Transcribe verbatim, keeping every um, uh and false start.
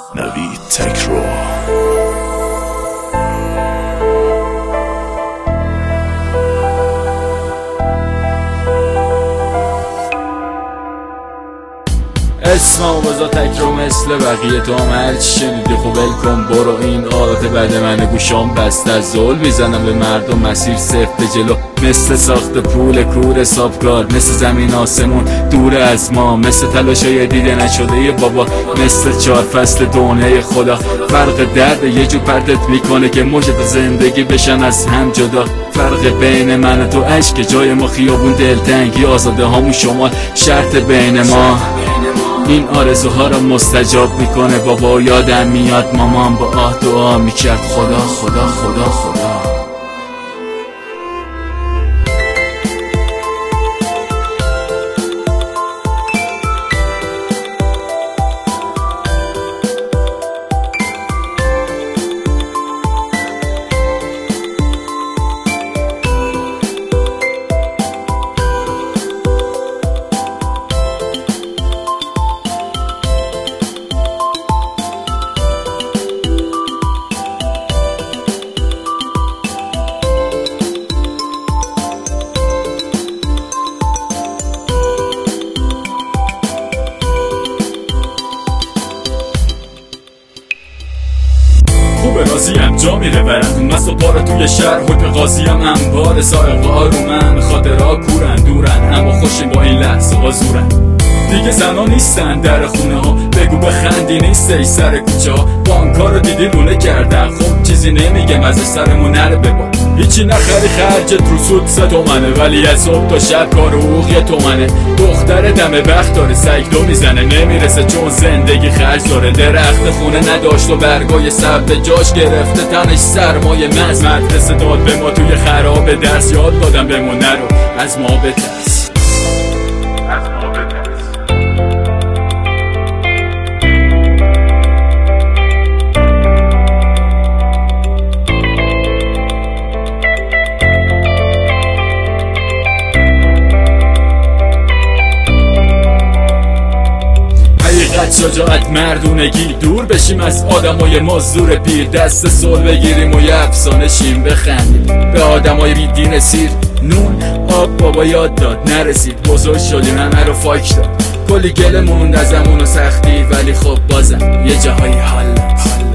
نوید تکرو. اسممو بذار تکرو مثل بقیه تو هم هرچی شنیدی خب ول کن برو. این آلات بعد من گوشام بسته از زول میزنم به مردم مسیر صفت جلو، مثل ساخت پول کور حسابگار، مثل زمین آسمون دور از ما، مثل تلاشای دیده نشده بابا، مثل چهار فصل دنیای خدا. فرق درد یه جو پرتت میکنه که مشت زندگی بشن از هم جدا. فرق بین من و تو عشق جای ما خیابون دلتنگی، آزاده هامون شمال شرط بین ما. این آرزوها را مستجاب میکنه بابا. یادم میاد مامان با آه دعا میکرد خدا خدا خدا خدا. خوبه راضیم جا میره برم مست و پاره توی شهر حکم قاضیم انبار سایقا رو من خاطرها کورن دورن اما خوشیم با این لحظه ها زورن. دیگه زنا نیستن در خونه ها بگو بخندی نیست ای سر کوچه ها. بانکا رو دیدی لونه کردن خب چیزی نمیگم از سرمون نره ببار. هیچی نخری خرجت رو سود سه تومنه ولی از صبح تا شب کار حقوق یه تومنه. دختر دم بخت داره سگدو میزنه نمیرسه چون زندگی خرج داره. درخت خونه نداشت و برگای سبت جاش گرفته تنش سرمایه مز. مدرسه داد به ما توی خراب درس یاد دادم بمون نرو از ما بترس. شجاعت مردونگی دور بشیم از آدمای مزدور پیر. دست صلح بگیریم و یه افسانه شیم بخندیم به آدمای بی دین سیر. نون آب بابا یاد داد نرسید بزرگ شدیم همه رو فاک داد. کلی گله موند از امون و سختی ولی خب بازم یه جاهایی حال